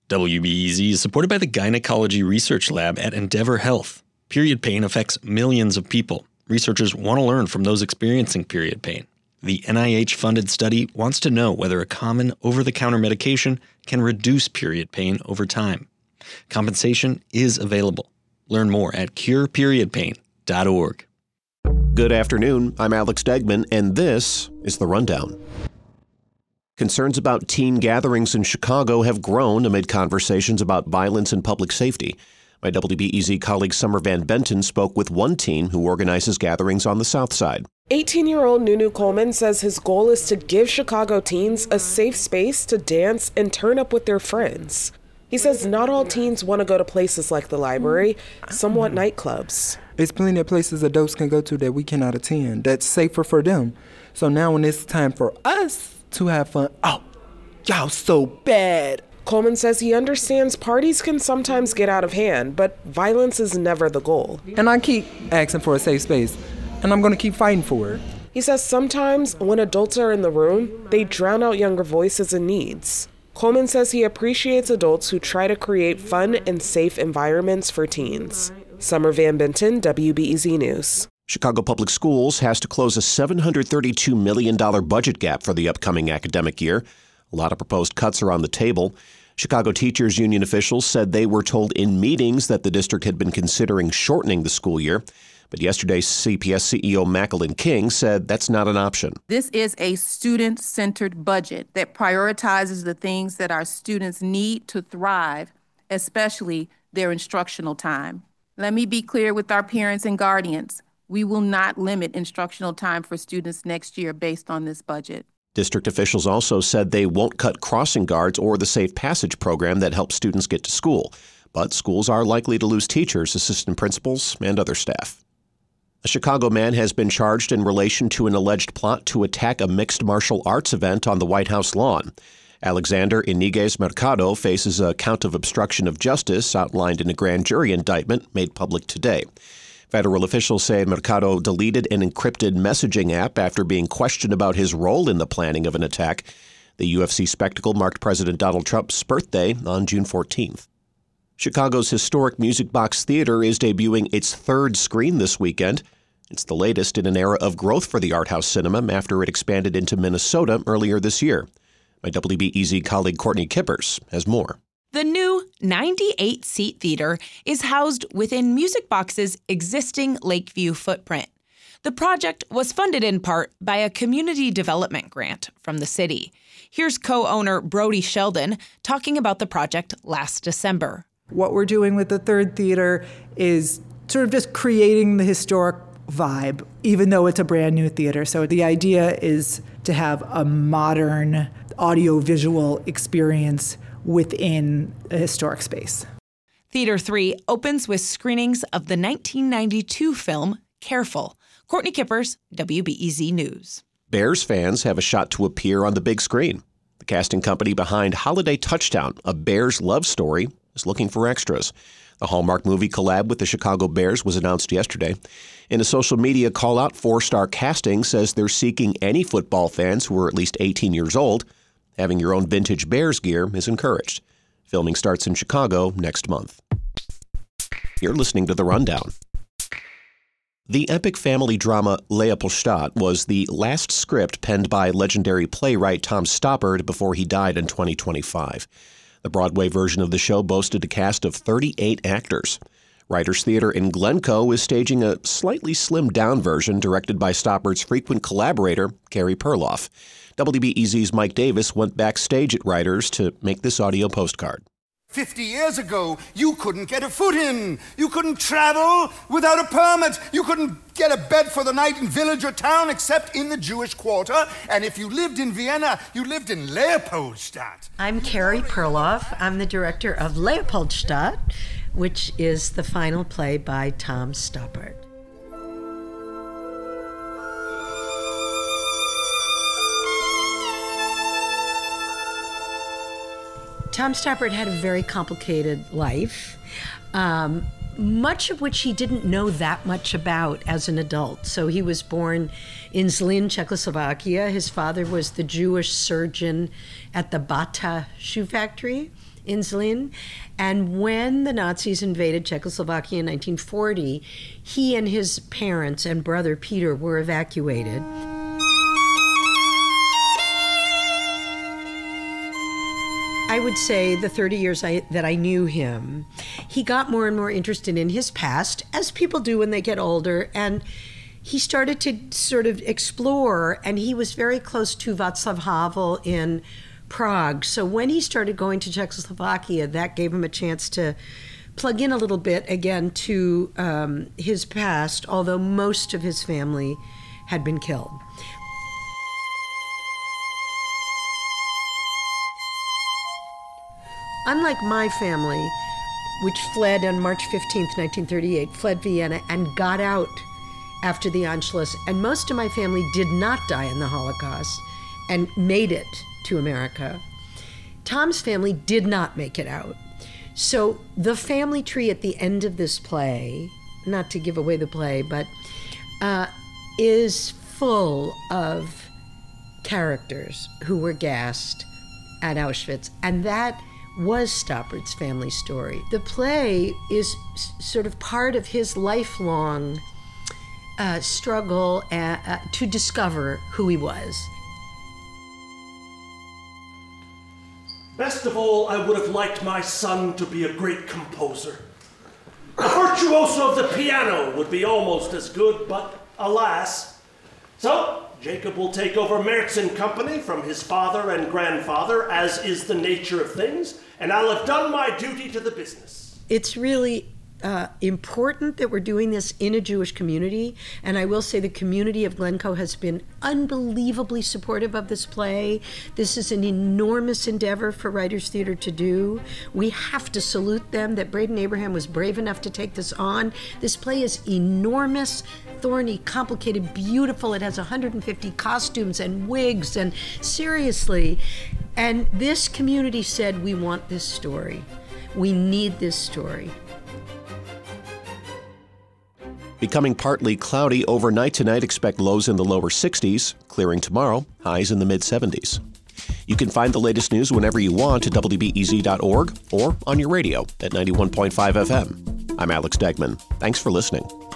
WBEZ is supported by the Gynecology Research Lab at Endeavor Health. Period pain affects millions of people. Researchers want to learn from those experiencing period pain. The NIH-funded study wants to know whether a common over-the-counter medication can reduce period pain over time. Compensation is available. Learn more at cureperiodpain.org. Good afternoon. I'm Alex Degman, and this is The Rundown. Concerns about teen gatherings in Chicago have grown amid conversations about violence and public safety. My WBEZ colleague Summer Van Benton spoke with one teen who organizes gatherings on the South Side. 18-year-old Nunu Coleman says his goal is to give Chicago teens a safe space to dance and turn up with their friends. He says not all teens want to go to places like the library. Some want nightclubs. There's plenty of places adults can go to that we cannot attend that's safer for them. So now when it's time for us to have fun, oh, y'all so bad. Coleman says he understands parties can sometimes get out of hand, but violence is never the goal. And I keep asking for a safe space, and I'm going to keep fighting for it. He says sometimes when adults are in the room, they drown out younger voices and needs. Coleman says he appreciates adults who try to create fun and safe environments for teens. Summer Van Benton, WBEZ News. Chicago Public Schools has to close a $732 million budget gap for the upcoming academic year. A lot of proposed cuts are on the table. Chicago Teachers Union officials said they were told in meetings that the district had been considering shortening the school year. But yesterday, CPS CEO Macklin King said that's not an option. This is a student-centered budget that prioritizes the things that our students need to thrive, especially their instructional time. Let me be clear with our parents and guardians. We will not limit instructional time for students next year based on this budget. District officials also said they won't cut crossing guards or the Safe Passage program that helps students get to school. But schools are likely to lose teachers, assistant principals, and other staff. A Chicago man has been charged in relation to an alleged plot to attack a mixed martial arts event on the White House lawn. Alexander Iniguez Mercado faces a count of obstruction of justice outlined in a grand jury indictment made public today. Federal officials say Mercado deleted an encrypted messaging app after being questioned about his role in the planning of an attack. The UFC spectacle marked President Donald Trump's birthday on June 14th. Chicago's historic Music Box Theater is debuting its third screen this weekend. It's the latest in an era of growth for the art house cinema after it expanded into Minnesota earlier this year. My WBEZ colleague Courtney Kippers has more. The new 98-seat theater is housed within Music Box's existing Lakeview footprint. The project was funded in part by a community development grant from the city. Here's co-owner Brody Sheldon talking about the project last December. What we're doing with the third theater is sort of just creating the historic vibe, even though it's a brand new theater. So the idea is to have a modern audio-visual experience within a historic space. Theater 3 opens with screenings of the 1992 film Careful. Courtney Kippers, WBEZ News. Bears fans have a shot to appear on the big screen. The casting company behind Holiday Touchdown, a Bears love story, is looking for extras. The Hallmark movie collab with the Chicago Bears was announced yesterday. In a social media call-out, 4-Star Casting says they're seeking any football fans who are at least 18 years old. Having your own vintage Bears gear is encouraged. Filming starts in Chicago next month. You're listening to The Rundown. The epic family drama Leopoldstadt was the last script penned by legendary playwright Tom Stoppard before he died in 2025. The Broadway version of the show boasted a cast of 38 actors. Writers Theater in Glencoe is staging a slightly slimmed-down version directed by Stoppard's frequent collaborator, Carey Perloff. WBEZ's Mike Davis went backstage at Writers to make this audio postcard. 50 years ago, you couldn't get a foot in. You couldn't travel without a permit. You couldn't get a bed for the night in village or town except in the Jewish quarter. And if you lived in Vienna, you lived in Leopoldstadt. I'm Carey Perloff. I'm the director of Leopoldstadt, which is the final play by Tom Stoppard. Tom Stoppard had a very complicated life, much of which he didn't know that much about as an adult. So he was born in Zlin, Czechoslovakia. His father was the Jewish surgeon at the Bata shoe factory Insulin. And when the Nazis invaded Czechoslovakia in 1940, he and his parents and brother Peter were evacuated. I would say the 30 years that I knew him, he got more and more interested in his past, as people do when they get older, and he started to sort of explore, and he was very close to Václav Havel in Prague. So when he started going to Czechoslovakia, that gave him a chance to plug in a little bit again to his past, although most of his family had been killed. Unlike my family, which fled on March 15th, 1938, fled Vienna and got out after the Anschluss, and most of my family did not die in the Holocaust and made it to America, Tom's family did not make it out. So the family tree at the end of this play, not to give away the play, but is full of characters who were gassed at Auschwitz, and that was Stoppard's family story. The play is sort of part of his lifelong struggle to discover who he was. Best of all, I would have liked my son to be a great composer. A virtuoso of the piano would be almost as good, but alas. So, Jacob will take over Mertz & Company from his father and grandfather, as is the nature of things, and I'll have done my duty to the business. It's really important that we're doing this in a Jewish community, and I will say the community of Glencoe has been unbelievably supportive of this play. This is an enormous endeavor for Writers Theater to do. We have to salute them that Braden Abraham was brave enough to take this on. This play is enormous, thorny, complicated, beautiful. It has 150 costumes and wigs, and seriously. And this community said, we want this story. We need this story. Becoming partly cloudy overnight tonight. Expect lows in the lower 60s, clearing tomorrow, highs in the mid-70s. You can find the latest news whenever you want at WBEZ.org or on your radio at 91.5 FM. I'm Alex Degman. Thanks for listening.